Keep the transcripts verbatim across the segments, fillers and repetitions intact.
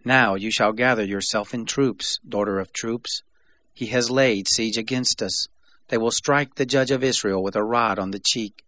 Now you shall gather yourself in troops, daughter of troops. He has laid siege against us. They will strike the judge of Israel with a rod on the cheek.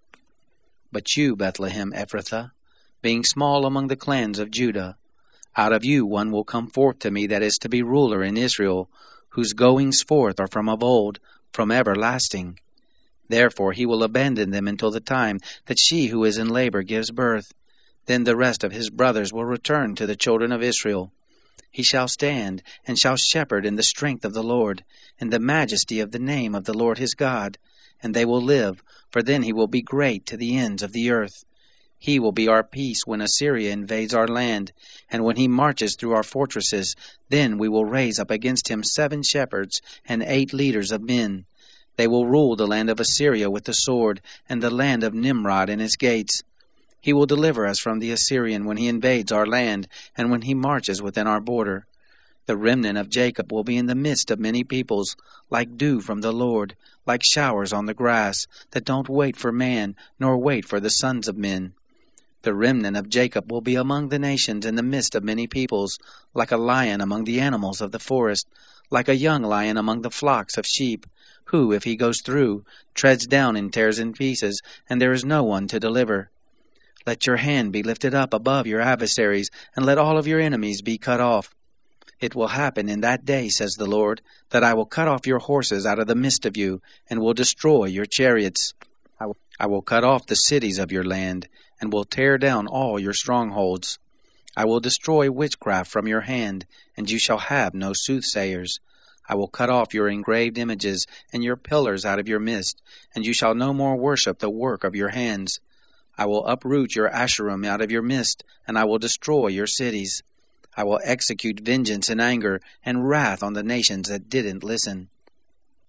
But you, Bethlehem Ephrathah, being small among the clans of Judah, out of you one will come forth to me that is to be ruler in Israel, whose goings forth are from of old, from everlasting. Therefore he will abandon them until the time that she who is in labor gives birth. Then the rest of his brothers will return to the children of Israel. He shall stand, and shall shepherd in the strength of the Lord, in the majesty of the name of the Lord his God. And they will live, for then he will be great to the ends of the earth. He will be our peace when Assyria invades our land, and when he marches through our fortresses. Then we will raise up against him seven shepherds and eight leaders of men. They will rule the land of Assyria with the sword, and the land of Nimrod and its gates. He will deliver us from the Assyrian when he invades our land, and when he marches within our border. The remnant of Jacob will be in the midst of many peoples, like dew from the Lord, like showers on the grass, that don't wait for man, nor wait for the sons of men. The remnant of Jacob will be among the nations in the midst of many peoples, like a lion among the animals of the forest, like a young lion among the flocks of sheep, who, if he goes through, treads down and tears in pieces, and there is no one to deliver. Let your hand be lifted up above your adversaries, and let all of your enemies be cut off. It will happen in that day, says the Lord, that I will cut off your horses out of the midst of you, and will destroy your chariots. I will, I will cut off the cities of your land, and will tear down all your strongholds. I will destroy witchcraft from your hand, and you shall have no soothsayers. I will cut off your engraved images and your pillars out of your midst, and you shall no more worship the work of your hands. I will uproot your Asherim out of your midst, and I will destroy your cities. I will execute vengeance in anger and wrath on the nations that didn't listen.